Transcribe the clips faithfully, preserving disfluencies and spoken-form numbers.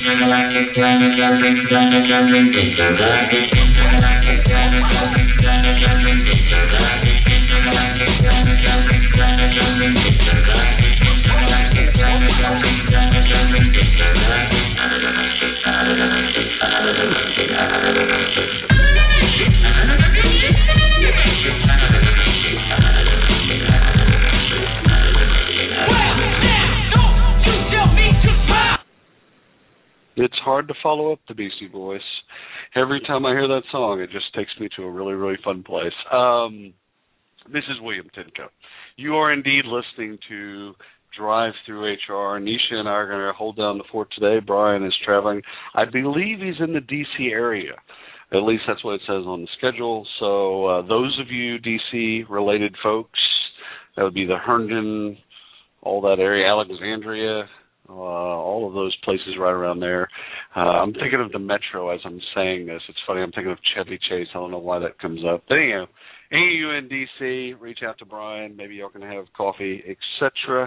It's hard to follow up the Beastie Voice. Every time I hear that song, it just takes me to a really, really fun place. Um, this is William Tinko. You are indeed listening to Drive Through H R. Nisha and I are going to hold down the fort today. Brian is traveling. I believe he's in the D C area. At least that's what it says on the schedule. So uh, those of you D C-related folks, that would be the Herndon, all that area, Alexandria, Uh, all of those places right around there. Uh, I'm thinking of the Metro as I'm saying this. It's funny, I'm thinking of Chevy Chase. I don't know why that comes up. But anyhow, any of you in D C, reach out to Brian. Maybe y'all can have coffee, et cetera.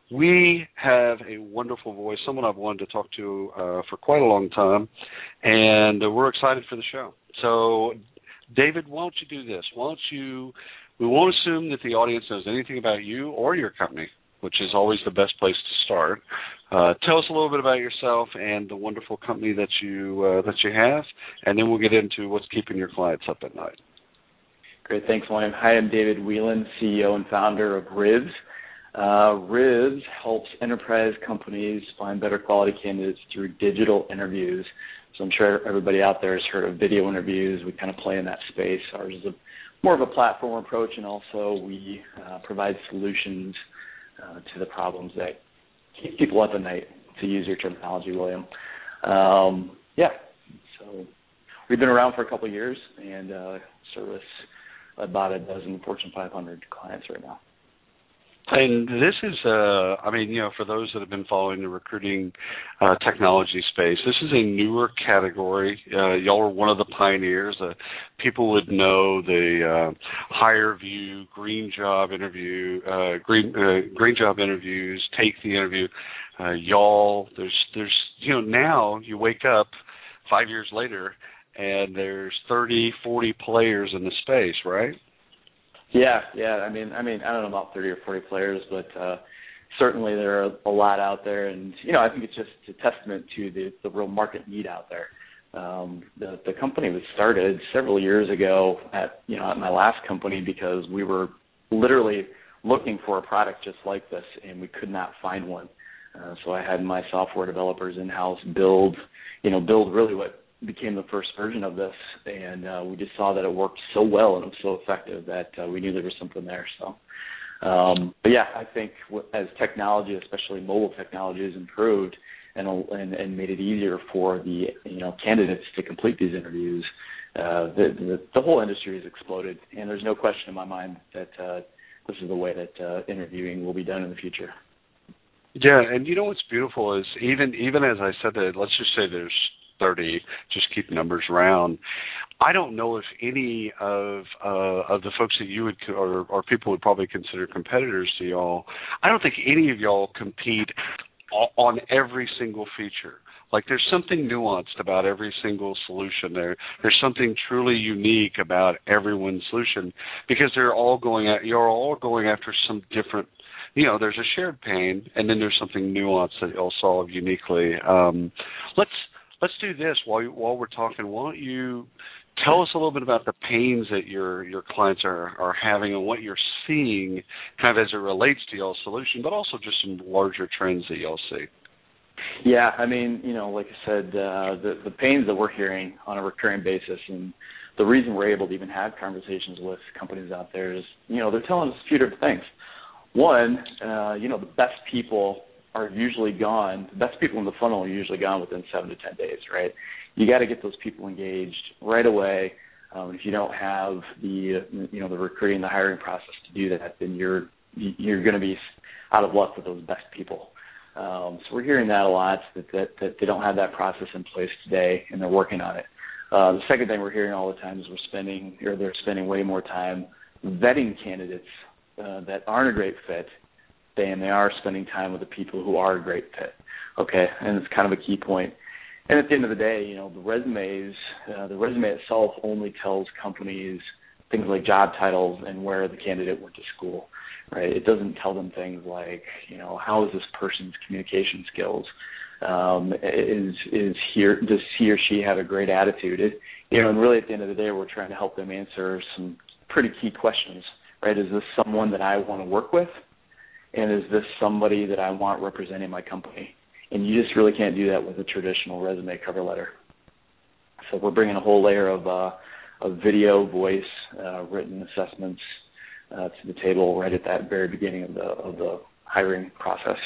We have a wonderful voice, someone I've wanted to talk to uh, for quite a long time, and uh, we're excited for the show. So, David, why don't you do this? Why don't you, we won't assume that the audience knows anything about you or your company, which is always the best place to start. Uh, tell us a little bit about yourself and the wonderful company that you uh, that you have, and then we'll get into what's keeping your clients up at night. Great, thanks, William. Hi, I'm David Whelan, C E O and founder of R I V S. Uh, R I V S helps enterprise companies find better quality candidates through digital interviews. So I'm sure everybody out there has heard of video interviews. We kind of play in that space. Ours is a, more of a platform approach, and also we uh, provide solutions Uh, to the problems that keep people up at night, to use your terminology, William. Um, yeah, so we've been around for a couple of years and uh, service about a dozen Fortune five hundred clients right now. And this is, uh, I mean, you know, for those that have been following the recruiting uh, technology space, this is a newer category. Uh, y'all are one of the pioneers. Uh, people would know the uh, HireVue, Green Job interview, uh, Green uh, Green Job interviews, Take the interview. Uh, y'all, there's, there's, you know, now you wake up five years later and there's thirty, forty players in the space, right? Yeah, yeah. I mean, I mean, I don't know about thirty or forty players, but uh, certainly there are a lot out there, and you know, I think it's just a testament to the, the real market need out there. Um, the, the company was started several years ago at you know at my last company because we were literally looking for a product just like this, and we could not find one. Uh, so I had my software developers in-house build, you know, build really what became the first version of this, and uh, we just saw that it worked so well and it was so effective that uh, we knew there was something there. So, um, but yeah, I think w- as technology, especially mobile technology, has improved and, and and made it easier for the you know candidates to complete these interviews, uh, the, the the whole industry has exploded, and there's no question in my mind that uh, this is the way that uh, interviewing will be done in the future. Yeah, and you know what's beautiful is even even as I said that, let's just say there's thirty, just keep numbers round. I don't know if any of uh, of the folks that you would, or, or people would probably consider competitors to y'all, I don't think any of y'all compete on every single feature. Like there's something nuanced about every single solution there. There's something truly unique about everyone's solution because they're all going at, you're all going after some different, you know, there's a shared pain and then there's something nuanced that you'll solve uniquely. Um, let's, Let's do this while you, while we're talking. Why don't you tell us a little bit about the pains that your your clients are, are having and what you're seeing kind of as it relates to y'all's solution, but also just some larger trends that y'all see. Yeah, I mean, you know, like I said, uh, the, the pains that we're hearing on a recurring basis, and the reason we're able to even have conversations with companies out there is, you know, they're telling us a few different things. One, uh, you know, the best people are usually gone. The best people in the funnel are usually gone within seven to ten days, right? You got to get those people engaged right away. Um, if you don't have the, you know, the recruiting, the hiring process to do that, then you're you're going to be out of luck with those best people. Um, so we're hearing that a lot, that, that that they don't have that process in place today, and they're working on it. Uh, the second thing we're hearing all the time is we're spending, or they're spending way more time vetting candidates uh, that aren't a great fit than they are spending time with the people who are a great fit. Okay, and it's kind of a key point. And at the end of the day, you know, the resumes, uh, the resume itself only tells companies things like job titles and where the candidate went to school, right? It doesn't tell them things like, you know, how is this person's communication skills? Um, is is here does he or she have a great attitude? It, you know, and really at the end of the day, we're trying to help them answer some pretty key questions, right? Is this someone that I want to work with, and is this somebody that I want representing my company? And you just really can't do that with a traditional resume cover letter. So we're bringing a whole layer of uh, of video, voice, uh, written assessments uh, to the table right at that very beginning of the of the hiring process.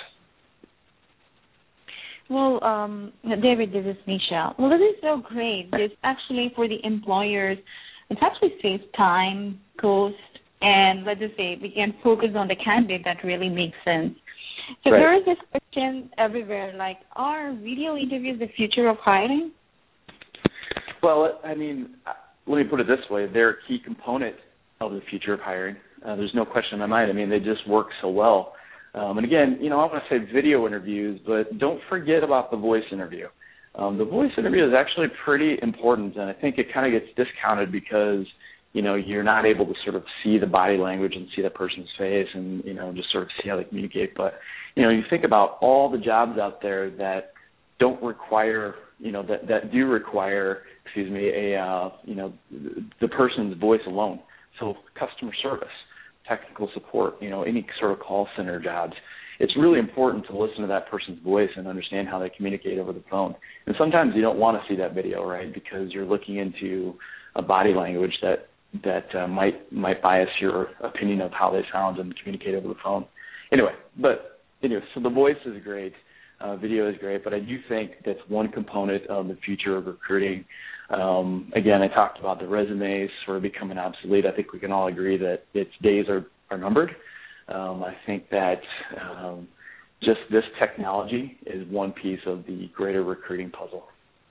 Well, um, David, this is Nisha. Well, this is so great. This actually, for the employers, it actually saves time, cost, and let's just say we can focus on the candidate that really makes sense. So Right. there is this question everywhere, like, are video interviews the future of hiring? Well, I mean, let me put it this way. They're a key component of the future of hiring. Uh, there's no question in my mind. I mean, they just work so well. Um, and again, you know, I want to say video interviews, but don't forget about the voice interview. Um, the voice interview is actually pretty important, and I think it kind of gets discounted because, you know, you're not able to sort of see the body language and see that person's face and, you know, just sort of see how they communicate. But, you know, you think about all the jobs out there that don't require, you know, that, that do require, excuse me, a, uh, you know, the person's voice alone. So customer service, technical support, you know, any sort of call center jobs. It's really important to listen to that person's voice and understand how they communicate over the phone. And sometimes you don't want to see that video, right, because you're looking into a body language that that uh, might might bias your opinion of how they sound and communicate over the phone. Anyway, but anyway, so the voice is great, uh, video is great, but I do think that's one component of the future of recruiting. Um, again, I talked about the resumes sort of becoming obsolete. I think we can all agree that its days are, are numbered. Um, I think that um, just this technology is one piece of the greater recruiting puzzle.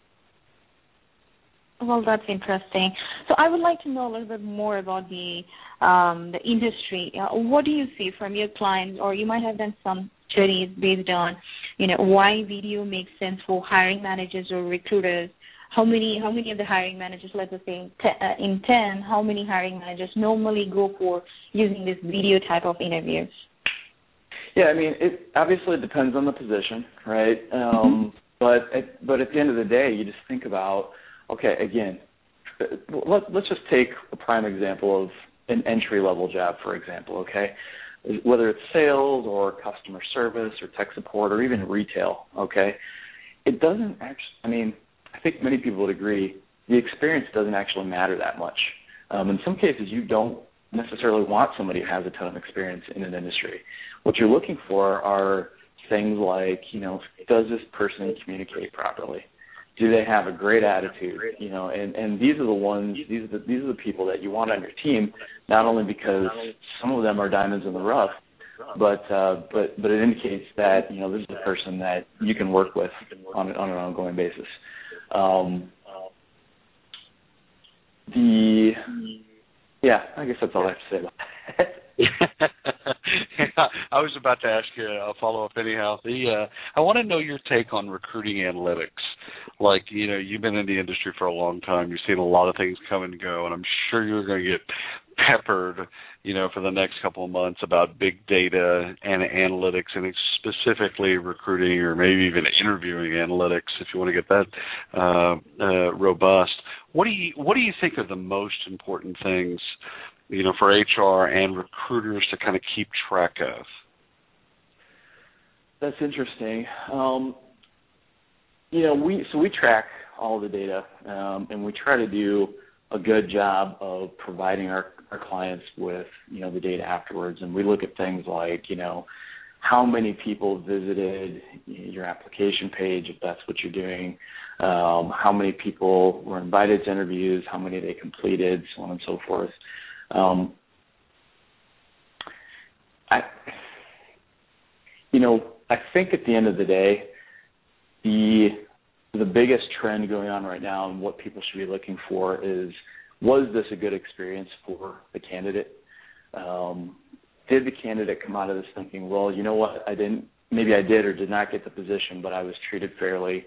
Well, that's interesting. So I would like to know a little bit more about the um, the industry. Uh, what do you see from your clients, or you might have done some studies based on, you know, why video makes sense for hiring managers or recruiters? How many how many of the hiring managers, let's just say in ten, how many hiring managers normally go for using this video type of interviews? Yeah, I mean, it obviously depends on the position, right? Um, mm-hmm. But at, but at the end of the day, you just think about, okay, again, let, let's just take a prime example of an entry-level job, for example, okay? Whether it's sales or customer service or tech support or even retail, okay? It doesn't actually, I mean, I think many people would agree, the experience doesn't actually matter that much. Um, in some cases, you don't necessarily want somebody who has a ton of experience in an industry. What you're looking for are things like, you know, does this person communicate properly? Do they have a great attitude? You know, and, and these are the ones, these are the, these are the people that you want on your team, not only because some of them are diamonds in the rough, but uh, but but it indicates that, you know, this is a person that you can work with on, on an ongoing basis. Um, the yeah, I guess that's all I have to say about that. Yeah, I was about to ask you a follow-up anyhow. The uh, I want to know your take on recruiting analytics. Like, you know, you've been in the industry for a long time. You've seen a lot of things come and go, and I'm sure you're going to get peppered, you know, for the next couple of months about big data and analytics, and specifically recruiting or maybe even interviewing analytics, if you want to get that uh, uh, robust. What do you what do you think are the most important things, you know, for H R and recruiters to kind of keep track of? That's interesting. Um, you know, we so we track all the data, um, and we try to do a good job of providing our, our clients with, you know, the data afterwards. And we look at things like, you know, how many people visited your application page, if that's what you're doing, um, how many people were invited to interviews, how many they completed, so on and so forth. Um, I, you know, I think at the end of the day, the the biggest trend going on right now and what people should be looking for is, was this a good experience for the candidate? Um, did the candidate come out of this thinking, well, you know what, I didn't, maybe I did or did not get the position, but I was treated fairly.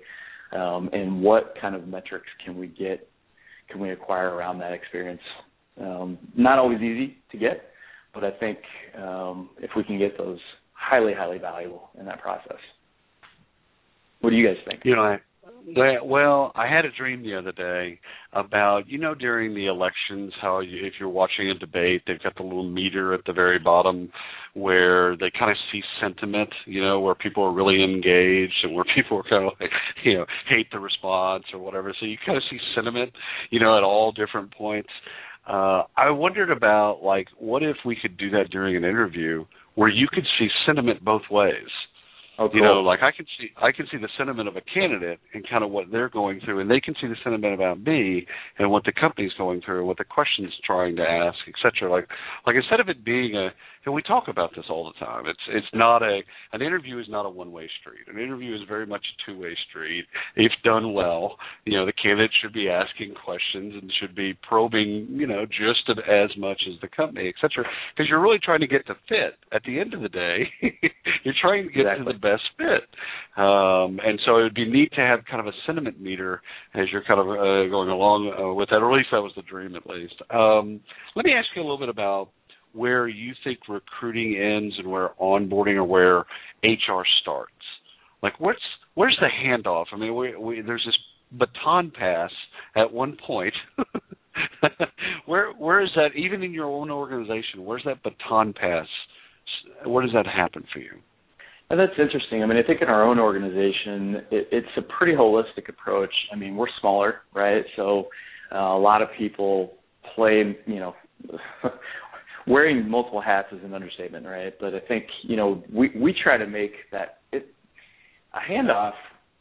um, and what kind of metrics can we get, can we acquire around that experience. Um, not always easy to get, but I think um, if we can get those, highly, highly valuable in that process. What do you guys think? You know, I, well, I had a dream the other day about, you know, during the elections, how you, if you're watching a debate, they've got the little meter at the very bottom where they kind of see sentiment, you know, where people are really engaged and where people are kind of like, you know, hate the response or whatever. So you kind of see sentiment, you know, at all different points. Uh, I wondered about, like, what if we could do that during an interview where you could see sentiment both ways? Oh, cool. You know, like I can see I can see the sentiment of a candidate and kind of what they're going through, and they can see the sentiment about me and what the company's going through and what the question's trying to ask, et cetera. Like, like instead of it being a, and we talk about this all the time. It's it's not a an interview is not a one-way street. An interview is very much a two-way street. If done well, you know, the candidate should be asking questions and should be probing, you know, just as much as the company, et cetera. Because you're really trying to get to fit. At the end of the day, you're trying to get exactly. to the best fit. Um, and so it would be neat to have kind of a sentiment meter as you're kind of uh, going along uh, with that, or at least that was the dream at least. Um, let me ask you a little bit about where you think recruiting ends and where onboarding or where H R starts. Like, where's, where's the handoff? I mean, we, we, there's this baton pass at one point. where Where is that, even in your own organization, where's that baton pass? Where does that happen for you? And that's interesting. I mean, I think in our own organization, it, it's a pretty holistic approach. I mean, we're smaller, right? So uh, a lot of people play, you know, wearing multiple hats is an understatement, right? But I think, you know, we, we try to make that it, a handoff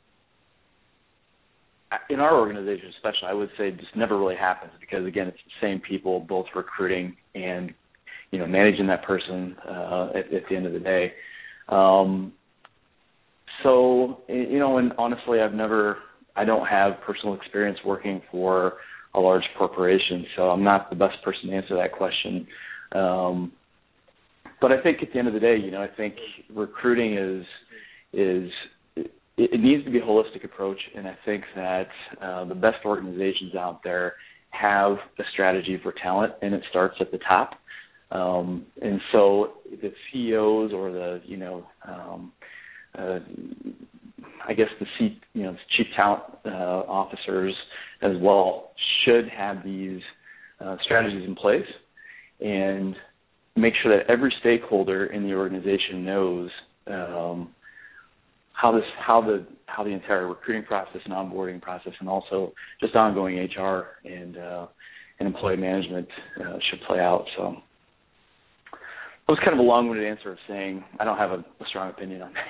in our organization especially, I would say just never really happens because, again, it's the same people both recruiting and, you know, managing that person uh, at, at the end of the day. Um, so, you know, and honestly, I've never, I don't have personal experience working for a large corporation, so I'm not the best person to answer that question. Um, but I think at the end of the day, you know, I think recruiting is, is, it, it needs to be a holistic approach. And I think that, uh, the best organizations out there have a strategy for talent, and it starts at the top. Um, and so the C E Os or the, you know, um, uh, I guess the C, you know, chief talent uh, officers as well should have these uh, strategies in place and make sure that every stakeholder in the organization knows um, how this, how the, how the entire recruiting process and onboarding process, and also just ongoing H R and uh, and employee management uh, should play out. So. It was kind of a long-winded answer of saying I don't have a, a strong opinion on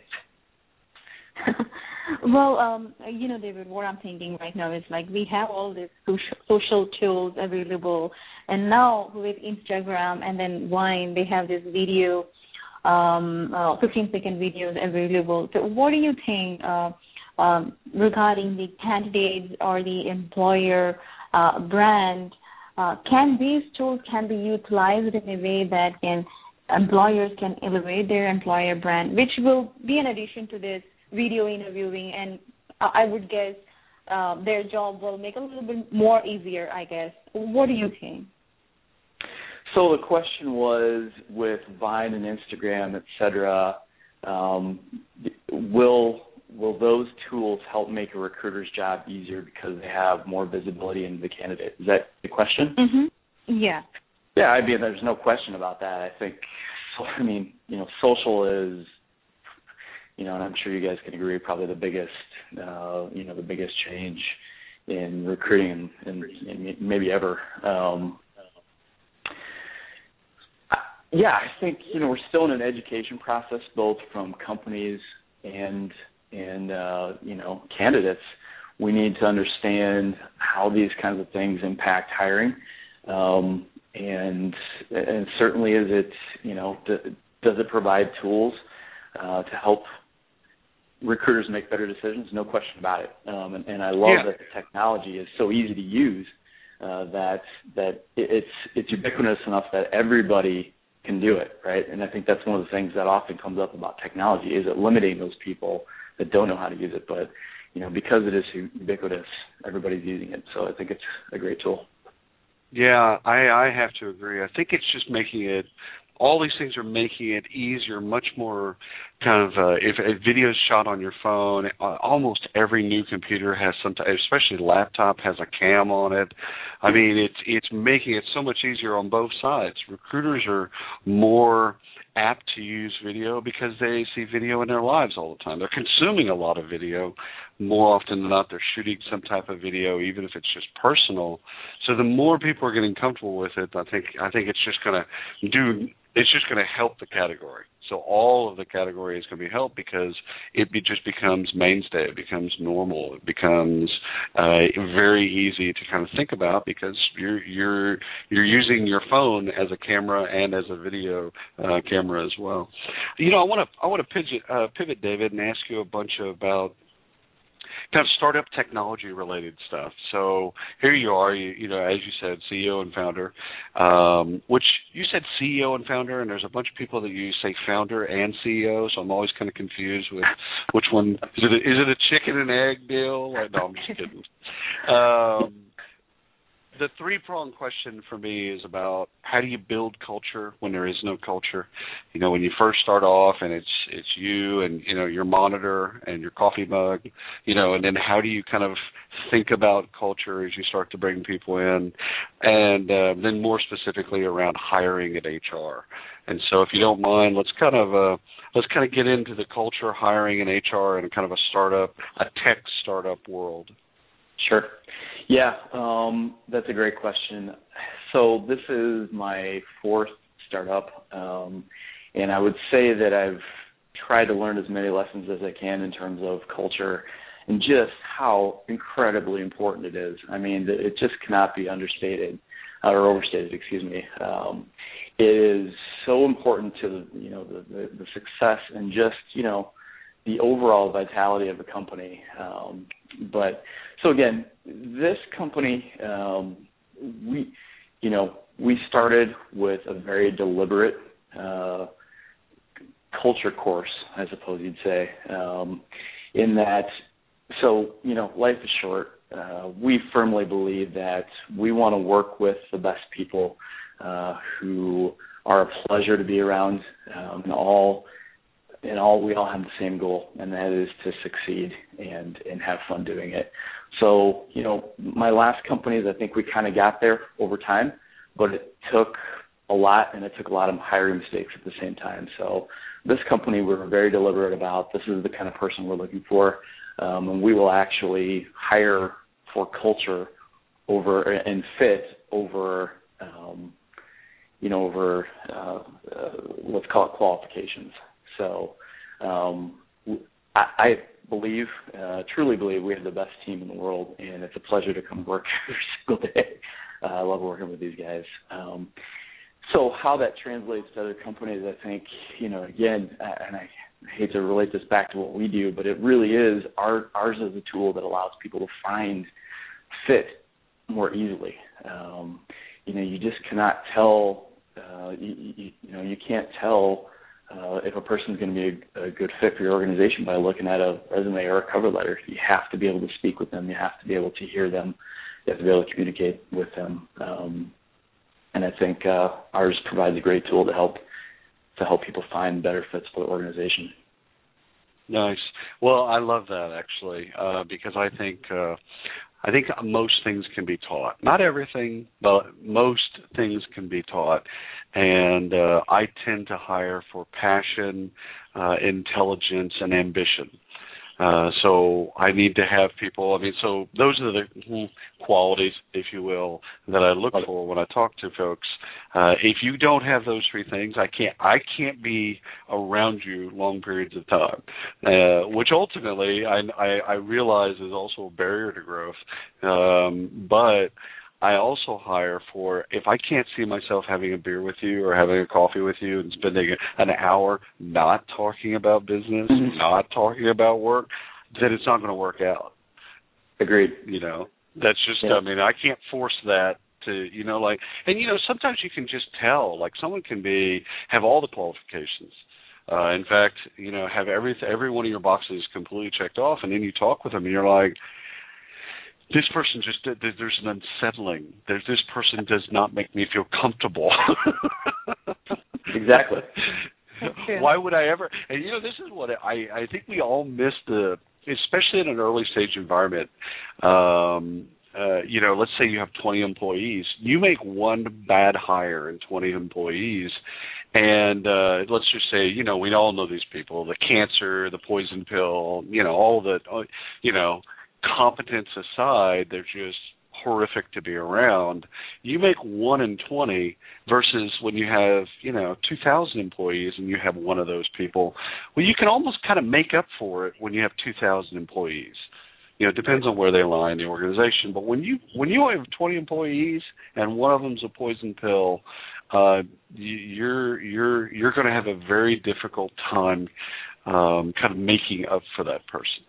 that. Well, um, you know, David, what I'm thinking right now is like we have all these social, social tools available, and now with Instagram and then Vine, they have this video, um, uh, fifteen-second videos available. So what do you think uh, um, regarding the candidates or the employer uh, brand? Uh, can these tools can be utilized in a way that can employers can elevate their employer brand, which will be in addition to this video interviewing, and I would guess uh, their job will make a little bit more easier, I guess. What do you think? So the question was, with Vine and Instagram, et cetera, um, will will those tools help make a recruiter's job easier because they have more visibility into the candidate? Is that the question? Mm-hmm. Yeah. Yeah, I mean, there's no question about that. I think, I mean, you know, social is, you know, and I'm sure you guys can agree, probably the biggest, uh, you know, the biggest change in recruiting and, and maybe ever. Um, yeah, I think, you know, we're still in an education process, both from companies and and, uh, you know, candidates. We need to understand how these kinds of things impact hiring. Um, and, and certainly is it, you know, d- does it provide tools uh, to help recruiters make better decisions? No question about it. Um, and, and I love yeah. that the technology is so easy to use uh, that that it's it's ubiquitous enough that everybody can do it, right? And I think that's one of the things that often comes up about technology is it limiting those people that don't know how to use it. But, you know, because it is ubiquitous, everybody's using it. So I think it's a great tool. Yeah, I, I have to agree. I think it's just making it, all these things are making it easier, much more kind of, uh, if a video is shot on your phone, uh, almost every new computer has some, t- especially laptop, has a cam on it. I mean, it's it's making it so much easier on both sides. Recruiters are more apt to use video because they see video in their lives all the time. They're consuming a lot of video. More often than not, they're shooting some type of video, even if it's just personal. So the more people are getting comfortable with it, I think I think it's just going to do. It's just going to help the category. So all of the category is going to be helped because it be, just becomes mainstay. It becomes normal. It becomes uh, very easy to kind of think about because you're you're you're using your phone as a camera and as a video uh, camera as well. You know, I want to I want to pivot, uh, pivot, David, and ask you a bunch of, about kind of startup technology related stuff. So here you are, you, you know, as you said, C E O and founder, um, which you said C E O and founder, and there's a bunch of people that you say founder and C E O, so I'm always kind of confused with which one. Is it a, is it a chicken and egg deal? Or, no, I'm just kidding. Um, the three-pronged question for me is about how do you build culture when there is no culture? You know, when you first start off and it's it's you and, you know, your monitor and your coffee mug, you know, and then how do you kind of think about culture as you start to bring people in? And uh, then more specifically around hiring at H R. And so if you don't mind, let's kind of uh, let's kind of get into the culture, hiring, and H R in kind of a startup, a tech startup world. Sure. Yeah, um, that's a great question. So this is my fourth startup, um, and I would say that I've tried to learn as many lessons as I can in terms of culture and just how incredibly important it is. I mean, it just cannot be understated or overstated, excuse me. Um, it is so important to the, you know, the, the, the success and just, you know, the overall vitality of the company. Um, but so again, this company, um, we, you know, we started with a very deliberate uh, culture course, I suppose you'd say, um, in that. So you know, life is short. Uh, we firmly believe that we want to work with the best people uh, who are a pleasure to be around, um, and all. And all we all have the same goal, and that is to succeed and, and have fun doing it. So, you know, my last companies, I think we kind of got there over time, but it took a lot, and it took a lot of hiring mistakes at the same time. So this company, we were very deliberate about this is the kind of person we're looking for, um, and we will actually hire for culture over and fit over, um, you know, over uh, uh, let's call it qualifications. So um, I, I believe, uh, truly believe we have the best team in the world, and it's a pleasure to come work every single day. Uh, I love working with these guys. Um, so how that translates to other companies, I think, you know, again, and I hate to relate this back to what we do, but it really is, our, ours is a tool that allows people to find fit more easily. Um, you know, you just cannot tell, uh, you, you, you know, you can't tell Uh, if a person's going to be a, a good fit for your organization by looking at a resume or a cover letter. You have to be able to speak with them. You have to be able to hear them. You have to be able to communicate with them. Um, and I think uh, ours provides a great tool to help to help people find better fits for the organization. Nice. Well, I love that actually, uh, because I think uh, I think most things can be taught. Not everything, but most things can be taught. And uh, I tend to hire for passion, uh, intelligence, and ambition. Uh, so I need to have people, I mean, so those are the qualities, if you will, that I look for when I talk to folks. Uh, if you don't have those three things, I can't, I can't be around you long periods of time, uh, which ultimately I, I, I realize is also a barrier to growth. Um, but I also hire for, if I can't see myself having a beer with you or having a coffee with you and spending an hour not talking about business, mm-hmm. not talking about work, then it's not going to work out. Agreed. You know, that's just, yeah. I mean, I can't force that to, you know, like, and, you know, sometimes you can just tell, like someone can be, have all the qualifications, Uh, in fact, you know, have every every one of your boxes completely checked off, and then you talk with them, and you're like, this person just, there's an unsettling. There's, this person does not make me feel comfortable. Exactly. Why would I ever? And, you know, this is what I, I think we all miss the, especially in an early stage environment. Um, uh, you know, let's say you have twenty employees. You make one bad hire in twenty employees, and uh, let's just say, you know, we all know these people, the cancer, the poison pill, you know, all the, you know, competence aside, they're just horrific to be around. You make one in twenty versus when you have, you know, two thousand employees and you have one of those people. Well, you can almost kind of make up for it when you have two thousand employees. You know, it depends on where they lie in the organization. But when you when you have twenty employees and one of them's a poison pill, uh, you're you're you're going to have a very difficult time um, kind of making up for that person.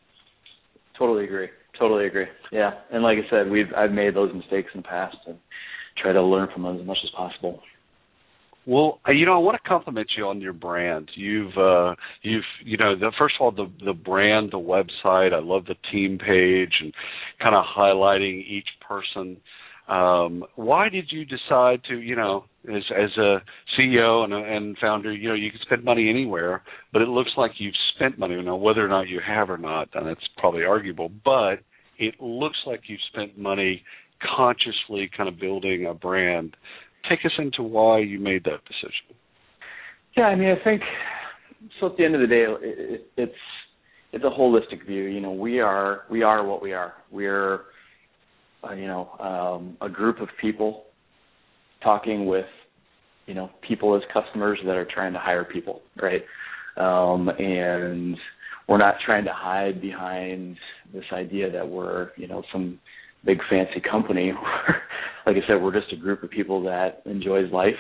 Totally agree. Totally agree. Yeah, and like I said, we've I've made those mistakes in the past and try to learn from them as much as possible. Well, you know, I want to compliment you on your brand. You've, uh, you've, you know, the, first of all, the the brand, the website. I love the team page and kind of highlighting each person. Um, why did you decide to, you know, as as a C E O and, a, and founder, you know, you can spend money anywhere, but it looks like you've spent money. Now, whether or not you have or not, and that's probably arguable, but it looks like you've spent money consciously kind of building a brand. Take us into why you made that decision. Yeah, I mean, I think, so at the end of the day, it, it's it's a holistic view. You know, we are we are what we are. We're, uh, you know, um, a group of people talking with, you know, people as customers that are trying to hire people, right? Um, and we're not trying to hide behind this idea that we're, you know, some big fancy company. Like I said, we're just a group of people that enjoys life,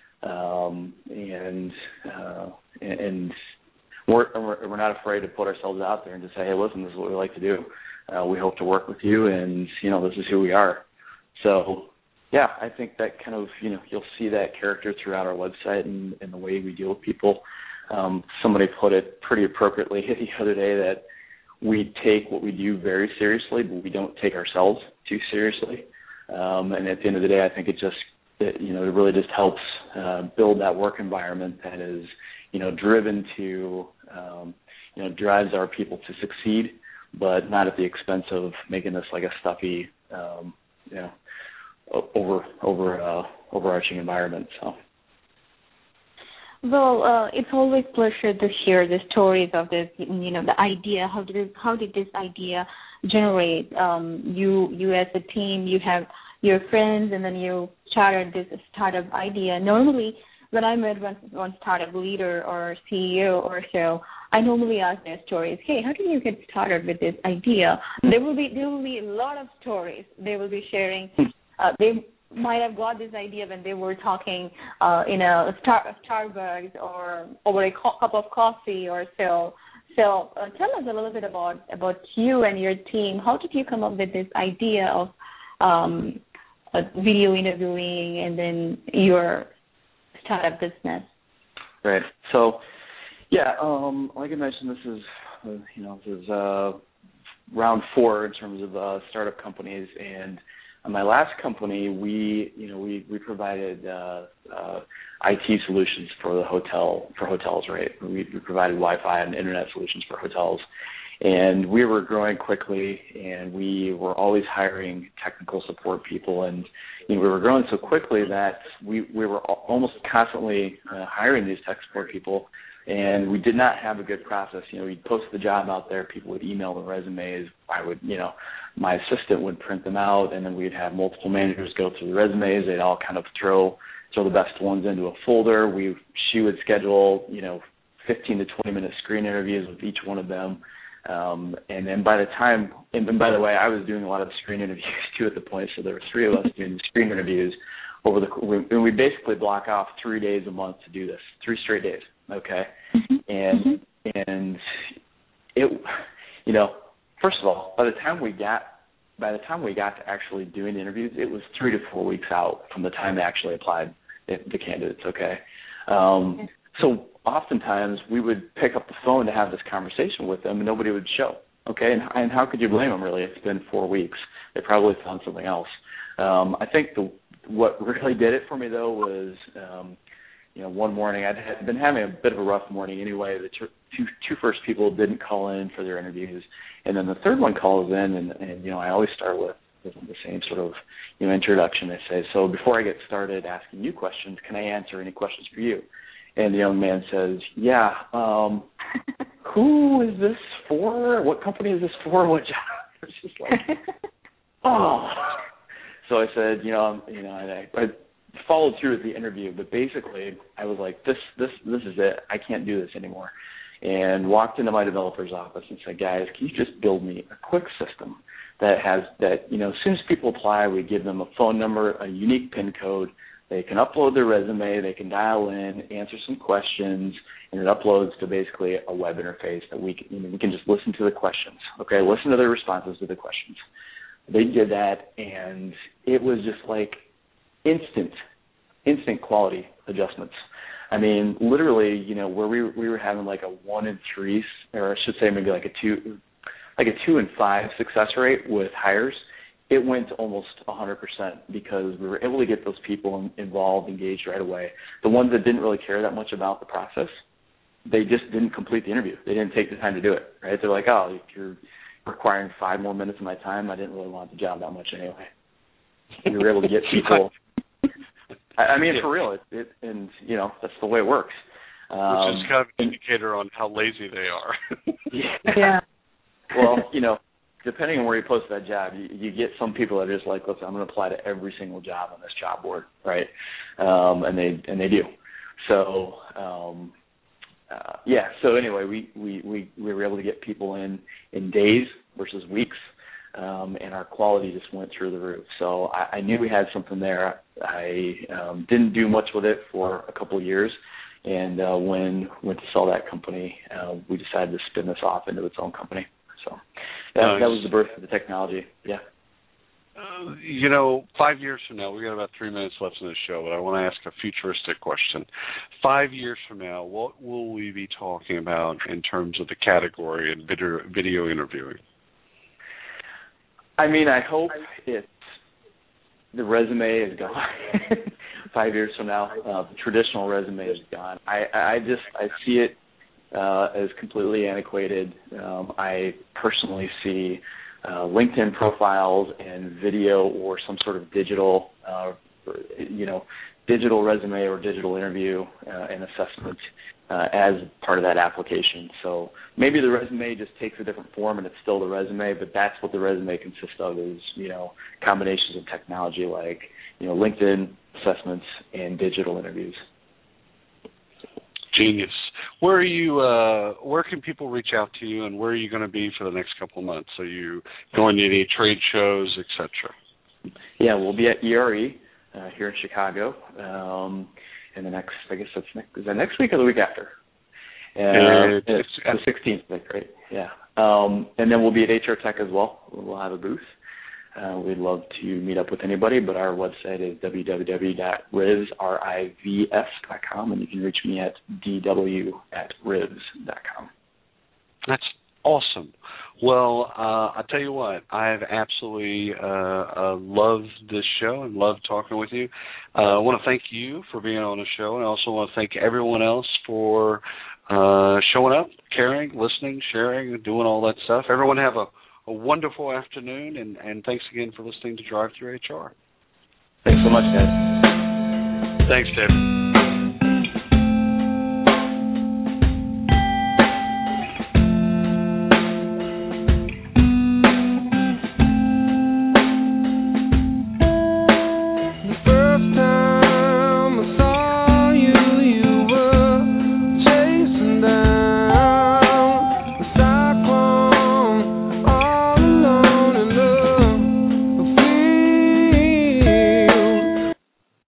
um, and uh, and we're we're not afraid to put ourselves out there and just say, hey, listen, this is what we like to do. Uh, we hope to work with you, and you know, this is who we are. So, yeah, I think that kind of, you know, you'll see that character throughout our website and, and the way we deal with people. Um, somebody put it pretty appropriately the other day that we take what we do very seriously, but we don't take ourselves too seriously. Um, and at the end of the day, I think it just, it, you know, it really just helps uh, build that work environment that is, you know, driven to, um, you know, drives our people to succeed, but not at the expense of making this like a stuffy, um, you know, over over uh, overarching environment. So. Well, uh, it's always a pleasure to hear the stories of this, you know, the idea. How did it, how did this idea generate? Um, you you as a team, you have your friends, and then you started this startup idea. Normally, when I met one, one startup leader or C E O or so, I normally ask their stories. Hey, how did you get started with this idea? There will be there will be a lot of stories they will be sharing. Uh, they might have got this idea when they were talking uh, in a Star- Starbucks or over a co- cup of coffee or so. So uh, tell us a little bit about, about you and your team. How did you come up with this idea of um, uh, video interviewing and then your startup business? Right. So, yeah, um, like I mentioned, this is, uh, you know, this is uh, round four in terms of uh, startup companies, and in my last company, we, you know, we, we provided uh, uh, I T solutions for the hotel, for hotels, right? We, we provided Wi-Fi and internet solutions for hotels. And we were growing quickly, and we were always hiring technical support people. And you know, we were growing so quickly that we, we were almost constantly uh, hiring these tech support people, and we did not have a good process. You know, we'd post the job out there, people would email the resumes. I would, you know, my assistant would print them out, and then we'd have multiple managers go through the resumes. They'd all kind of throw throw the best ones into a folder. We she would schedule, you know, fifteen to twenty minute screen interviews with each one of them. Um, and then by the time, and, and by the way, I was doing a lot of the screen interviews too at the point, so there were three of us doing screen interviews over the, we, and we basically block off three days a month to do this, three straight days, okay? And, and it, you know, first of all, by the time we got, by the time we got to actually doing the interviews, it was three to four weeks out from the time they actually applied, the, the candidates, okay? Um, So oftentimes we would pick up the phone to have this conversation with them, and nobody would show. Okay, and, and how could you blame them, really? It's been four weeks. They probably found something else. Um, I think the what really did it for me, though, was, um, you know, one morning I'd had been having a bit of a rough morning anyway. The two, two, two first people didn't call in for their interviews, and then the third one calls in, and, and you know, I always start with the same sort of, you know, introduction. I say, so before I get started asking you questions, can I answer any questions for you? And the young man says, yeah, um, who is this for? What company is this for? What job? It's just like, oh. So I said, you know, you know, and I, I followed through with the interview, but basically I was like, this, this, this is it. I can't do this anymore. And walked into my developer's office and said, guys, can you just build me a quick system that has that, you know, as soon as people apply, we give them a phone number, a unique PIN code. They can upload their resume, they can dial in, answer some questions, and it uploads to basically a web interface that we can, you know, we can just listen to the questions. Okay, listen to their responses to the questions. They did that, and it was just like instant, instant quality adjustments. I mean, literally, you know, where we we were having like a one in three, or I should say maybe like a two, like a two and five success rate with hires, it went to almost one hundred percent because we were able to get those people involved, engaged right away. The ones that didn't really care that much about the process, they just didn't complete the interview. They didn't take the time to do it, right? They're like, oh, you're requiring five more minutes of my time. I didn't really want the job that much anyway. We were able to get people. I mean, for real, it, it, and, you know, that's the way it works. Um, Which is kind of an indicator on how lazy they are. yeah. yeah. Well, you know, depending on where you post that job, you, you get some people that are just like, listen, I'm going to apply to every single job on this job board, right? Um, and they and they do. So, um, uh, yeah, so anyway, we, we, we, we were able to get people in in days versus weeks. Um, and our quality just went through the roof. So I, I knew we had something there. I um, didn't do much with it for a couple of years, and uh, when went to sell that company, uh, we decided to spin this off into its own company. So that, nice. that was the birth of the technology. Yeah. Uh, you know, five years from now, we got about three minutes left in the show, but I want to ask a futuristic question. Five years from now, what will we be talking about in terms of the category in video, video interviewing? I mean, I hope it's the resume is gone. Five years from now, uh, the traditional resume is gone. I, I just I see it uh, as completely antiquated. Um, I personally see uh, LinkedIn profiles and video or some sort of digital, uh, you know, digital resume or digital interview uh, and assessment uh, as part of that application. So maybe the resume just takes a different form and it's still the resume, but that's what the resume consists of is, you know, combinations of technology like, you know, LinkedIn assessments and digital interviews. Genius. Where are you, uh, where can people reach out to you, and where are you going to be for the next couple of months? Are you going to any trade shows, et cetera? Yeah, we'll be at E R E uh, here in Chicago. Um, in the next, I guess that's next, is that next week or the week after? Uh, it's, it's the sixteenth, right? Yeah. Um, and then we'll be at H R Tech as well. We'll have a booth. Uh, we'd love to meet up with anybody, but our website is w w w dot rivs dot com, and you can reach me at d w at rivs dot com. That's awesome. Well, uh, I'll tell you what, I've absolutely uh, uh, loved this show and loved talking with you. Uh, I want to thank you for being on the show, and I also want to thank everyone else for uh, showing up, caring, listening, sharing, doing all that stuff. Everyone have a, a wonderful afternoon, and, and thanks again for listening to Drive Through H R. Thanks so much, guys. Thanks, David.